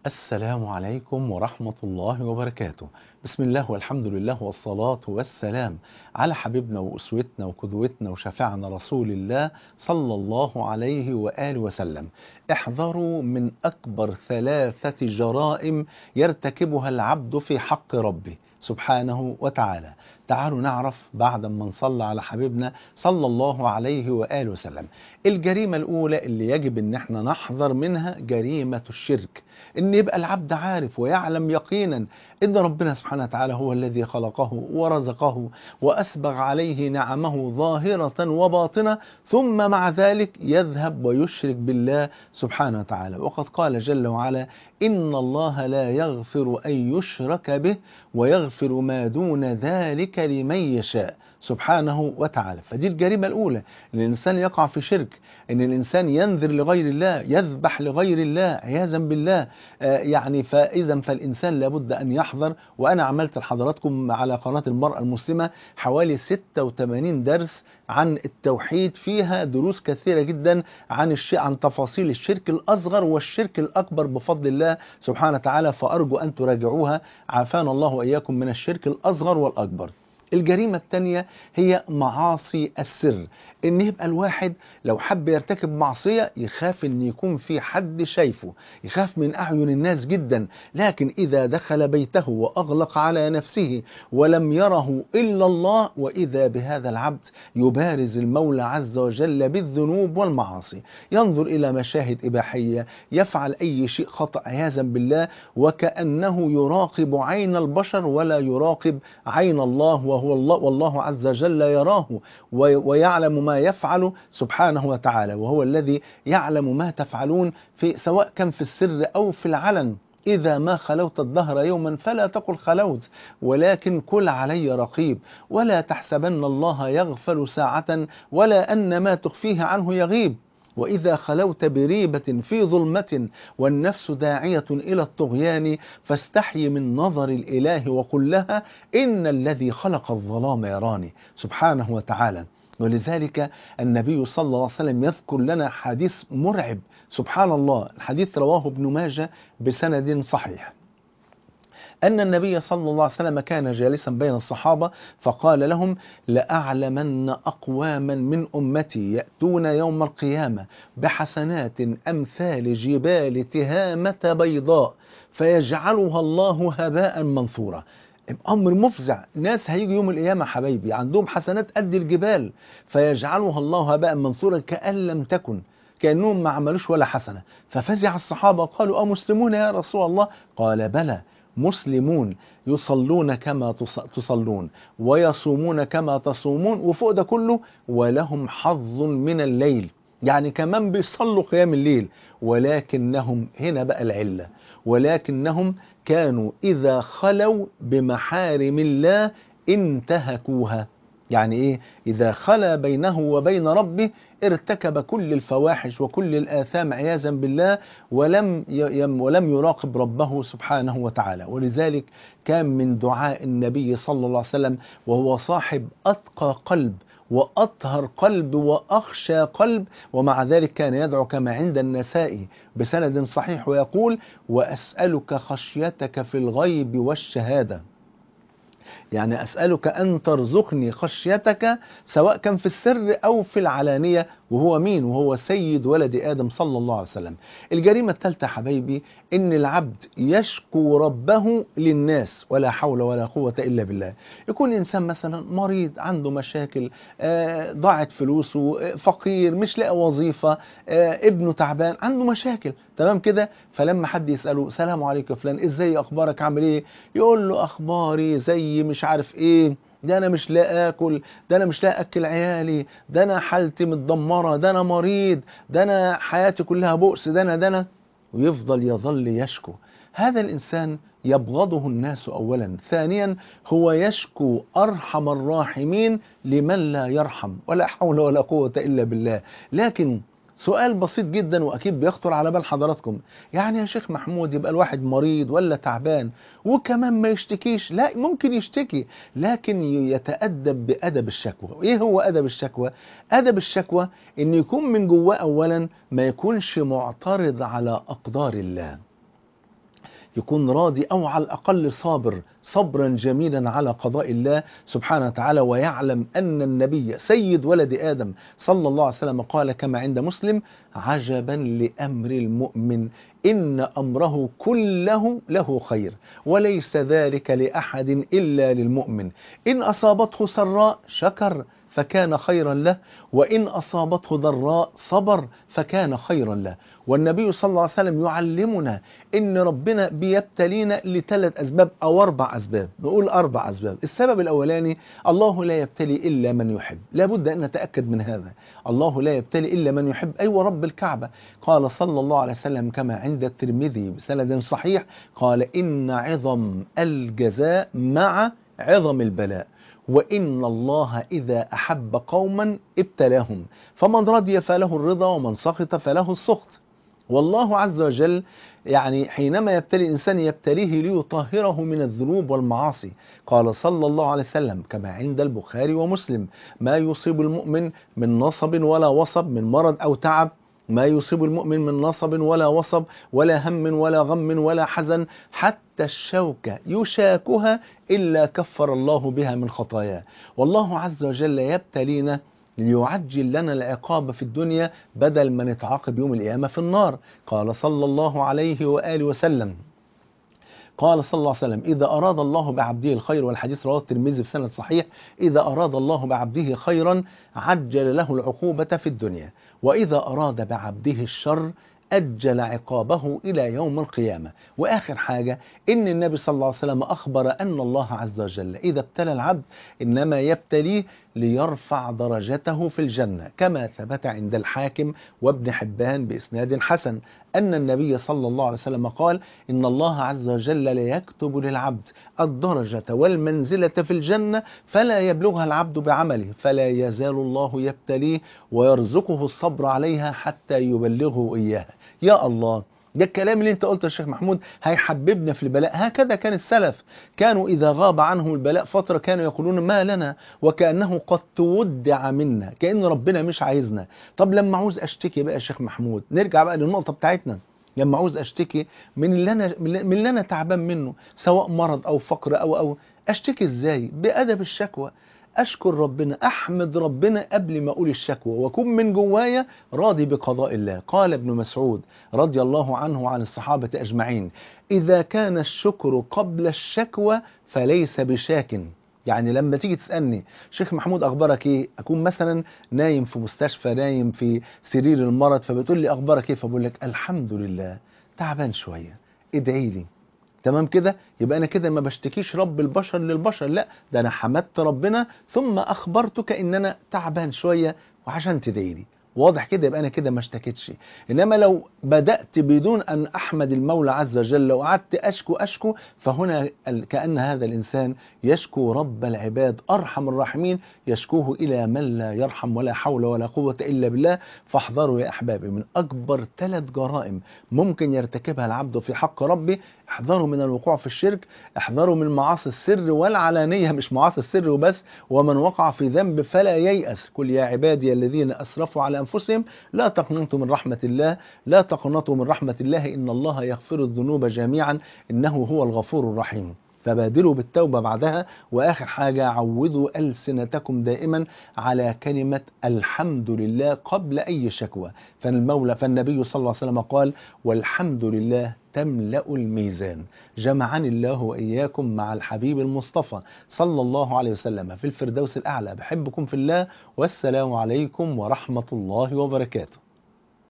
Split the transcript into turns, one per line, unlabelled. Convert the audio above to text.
السلام عليكم ورحمة الله وبركاته. بسم الله والحمد لله والصلاة والسلام على حبيبنا وأسوتنا وقدوتنا وشفيعنا رسول الله صلى الله عليه وآله وسلم. احذروا من أكبر 3 جرائم يرتكبها العبد في حق ربه سبحانه وتعالى. تعالوا نعرف بعد ما نصلى على حبيبنا صلى الله عليه وآله وسلم. الجريمة الأولى اللي يجب أن احنا نحذر منها جريمة الشرك، ان يبقى العبد عارف ويعلم يقينا ان ربنا سبحانه وتعالى هو الذي خلقه ورزقه واسبغ عليه نعمه ظاهرة وباطنة، ثم مع ذلك يذهب ويشرك بالله سبحانه وتعالى. وقد قال جل وعلا: إن الله لا يغفر أن يشرك به ويغفر ما دون ذلك لمن يشاء سبحانه وتعالى. فدي الجريمة الأولى، أن الإنسان يقع في شرك، أن الإنسان ينذر لغير الله، يذبح لغير الله عياذا بالله. فالإنسان لابد أن يحذر. وأنا عملت لحضراتكم على قناة المرأة المسلمة حوالي 86 درس عن التوحيد، فيها دروس كثيرة جدا عن تفاصيل الشرك الأصغر والشرك الأكبر بفضل الله سبحانه وتعالى، فأرجو أن تراجعوها. عافانا الله وإياكم من الشرك الأصغر والأكبر. الجريمة الثانية هي معاصي السر، ان يبقى الواحد لو حب يرتكب معصية يخاف ان يكون في حد شايفه، يخاف من اعين الناس جدا، لكن اذا دخل بيته واغلق على نفسه ولم يره الا الله، واذا بهذا العبد يبارز المولى عز وجل بالذنوب والمعاصي، ينظر الى مشاهد اباحية، يفعل اي شيء خطأ عياذا بالله، وكأنه يراقب عين البشر ولا يراقب عين الله، وهو الله والله عز وجل يراه ويعلم ما يفعل سبحانه وتعالى، وهو الذي يعلم ما تفعلون سواء كان في السر أو في العلن. إذا ما خلوت الدهر يوما فلا تقل خلوت، ولكن كل علي رقيب، ولا تحسبن الله يغفل ساعة ولا أن ما تخفيه عنه يغيب. وإذا خلوت بريبة في ظلمة والنفس داعية إلى الطغيان فاستحي من نظر الإله وقل لها إن الذي خلق الظلام يراني سبحانه وتعالى. ولذلك النبي صلى الله عليه وسلم يذكر لنا حديث مرعب سبحان الله. الحديث رواه ابن ماجه بسند صحيح، أن النبي صلى الله عليه وسلم كان جالسا بين الصحابة فقال لهم: لأعلمن أقواما من أمتي يأتون يوم القيامة بحسنات أمثال جبال تهامة بيضاء فيجعلها الله هباء منثورا. أمر مفزع، ناس هيجي يوم القيامة حبايبي عندهم حسنات قد الجبال فيجعلها الله هباء منثورا كأن لم تكن، كأنهم ما عملوش ولا حسنة. ففزع الصحابة قالوا: أمسلمون يا رسول الله؟ قال: بلى، مسلمون يصلون كما تصلون ويصومون كما تصومون، وفوق ده كله ولهم حظ من الليل، يعني كمان بيصلوا قيام الليل، ولكنهم هنا بقى العلة، ولكنهم كانوا إذا خلوا بمحارم الله انتهكوها. يعني إيه؟ إذا خلا بينه وبين ربه ارتكب كل الفواحش وكل الآثام عياذا بالله، ولم يراقب ربه سبحانه وتعالى. ولذلك كان من دعاء النبي صلى الله عليه وسلم، وهو صاحب أتقى قلب وأطهر قلب وأخشى قلب، ومع ذلك كان يدعو كما عند النسائي بسند صحيح ويقول: وأسألك خشيتك في الغيب والشهادة، يعني أسألك أن ترزقني خشيتك سواء كان في السر أو في العلانية. وهو مين؟ وهو سيد ولد آدم صلى الله عليه وسلم. الجريمة الثالثة حبايبي إن العبد يشكو ربه للناس، ولا حول ولا قوة إلا بالله. يكون إنسان مثلا مريض، عنده مشاكل، ضاعت فلوسه، فقير، مش لاقي وظيفة، ابنه تعبان، عنده مشاكل، تمام كده. فلما حد يسأله: سلام عليكم يا فلان، ازاي اخبارك، عامل ايه؟ يقول له: اخباري زي مش عارف ايه، ده انا مش لاقي اكل، ده انا مش لاقي اكل عيالي، ده انا حالتي متدمره، ده انا مريض، ده انا حياتي كلها بؤس، ده انا ويفضل يظل يشكو. هذا الانسان يبغضه الناس اولا، ثانيا هو يشكو ارحم الراحمين لمن لا يرحم، ولا حول ولا قوة الا بالله. لكن سؤال بسيط جدا واكيد بيخطر على بال حضراتكم: يعني يا شيخ محمود يبقى الواحد مريض ولا تعبان وكمان ما يشتكيش؟ لا، ممكن يشتكي، لكن يتأدب بأدب الشكوى. ايه هو أدب الشكوى؟ أدب الشكوى ان يكون من جواه اولا ما يكونش معترض على أقدار الله، يكون راضي أو على الأقل صابر صبرا جميلا على قضاء الله سبحانه وتعالى، ويعلم أن النبي سيد ولد آدم صلى الله عليه وسلم قال كما عند مسلم: عجبا لأمر المؤمن إن أمره كله له خير وليس ذلك لأحد إلا للمؤمن، إن أصابته سراء شكر فكان خيرا له، وإن أصابته ضراء صبر فكان خيرا له. والنبي صلى الله عليه وسلم يعلمنا إن ربنا بيبتلينا لثلاث أسباب أو 4 أسباب، نقول 4 أسباب. السبب الأولاني: الله لا يبتلي إلا من يحب، لابد أن نتأكد من هذا، الله لا يبتلي إلا من يحب. أيوة، رب الكعبة قال صلى الله عليه وسلم كما عند الترمذي بسند صحيح، قال: إن عظم الجزاء مع عظم البلاء، وإن الله إذا أحب قوما ابتلاهم، فمن رضي فله الرضا ومن سخط فله السخط. والله عز وجل يعني حينما يبتلي الإنسان يبتليه ليطهره من الذنوب والمعاصي. قال صلى الله عليه وسلم كما عند البخاري ومسلم: ما يصيب المؤمن من نصب ولا وصب، من مرض أو تعب، ما يصيب المؤمن من نصب ولا وصب ولا هم ولا غم ولا حزن، حتى الشوكة يشاكها إلا كفر الله بها من خطاياه. والله عز وجل يبتلينا ليعجل لنا العقاب في الدنيا بدل ما نتعاقب يوم القيامة في النار. قال صلى الله عليه وآله وسلم، قال صلى الله عليه وسلم: إذا أراد الله بعبده الخير، والحديث رواه الترمذي بسند صحيح، إذا أراد الله بعبده خيرا عجل له العقوبة في الدنيا، وإذا أراد بعبده الشر أجل عقابه إلى يوم القيامة. وآخر حاجة، إن النبي صلى الله عليه وسلم أخبر أن الله عز وجل إذا ابتلى العبد إنما يبتليه ليرفع درجته في الجنة، كما ثبت عند الحاكم وابن حبان بإسناد حسن أن النبي صلى الله عليه وسلم قال: إن الله عز وجل ليكتب للعبد الدرجة والمنزلة في الجنة فلا يبلغها العبد بعمله، فلا يزال الله يبتليه ويرزقه الصبر عليها حتى يبلغه إياها. يا الله، ده الكلام اللي انت قلته يا شيخ محمود هيحببنا في البلاء. هكذا كان السلف، كانوا إذا غاب عنهم البلاء فترة كانوا يقولون: ما لنا وكأنه قد تودع منا، كأن ربنا مش عايزنا. طب لما عاوز أشتكي بقى يا شيخ محمود، نرجع بقى للنقطة بتاعتنا، لما عاوز أشتكي من اللي أنا تعبان منه، سواء مرض أو فقر أو أشتكي إزاي؟ بأدب الشكوى، أشكر ربنا، أحمد ربنا قبل ما أقول الشكوى، وأكون من جوايا راضي بقضاء الله. قال ابن مسعود رضي الله عنه وعن الصحابة أجمعين: إذا كان الشكر قبل الشكوى فليس بشاك. يعني لما تيجي تسألني: شيخ محمود أخبارك إيه؟ أكون مثلا نايم في مستشفى، نايم في سرير المرض، فبتقول لي أخبارك إيه؟ فبقول لك الحمد لله، تعبان شوية، ادعي لي. تمام كده؟ يبقى أنا كده ما بشتكيش رب البشر للبشر، لا، ده أنا حمدت ربنا ثم أخبرتك إن أنا تعبان شوية وعشان تدعي لي. واضح كده؟ يبقى أنا كده ما اشتكيتش. إنما لو بدأت بدون أن أحمد المولى عز وجل وقعدت أشكو، فهنا كأن هذا الإنسان يشكو رب العباد أرحم الراحمين، يشكوه إلى من لا يرحم، ولا حول ولا قوة إلا بالله. فاحذروا يا أحبابي من أكبر 3 جرائم ممكن يرتكبها العبد في حق ربه. احذروا من الوقوع في الشرك، احذروا من معاصي السر والعلانية، مش معاصي السر وبس. ومن وقع في ذنب فلا ييأس، قل يا عبادي الذين أسرفوا على أنفسهم لا تقنطوا من رحمة الله، لا تقنطوا من رحمة الله، إن الله يغفر الذنوب جميعا إنه هو الغفور الرحيم. فبادروا بالتوبة بعدها. وآخر حاجة، عودوا ألسنتكم دائما على كلمة الحمد لله قبل أي شكوى. فالنبي صلى الله عليه وسلم قال: والحمد لله تملأ الميزان. جمعني الله وإياكم مع الحبيب المصطفى صلى الله عليه وسلم في الفردوس الأعلى. بحبكم في الله، والسلام عليكم ورحمة الله وبركاته.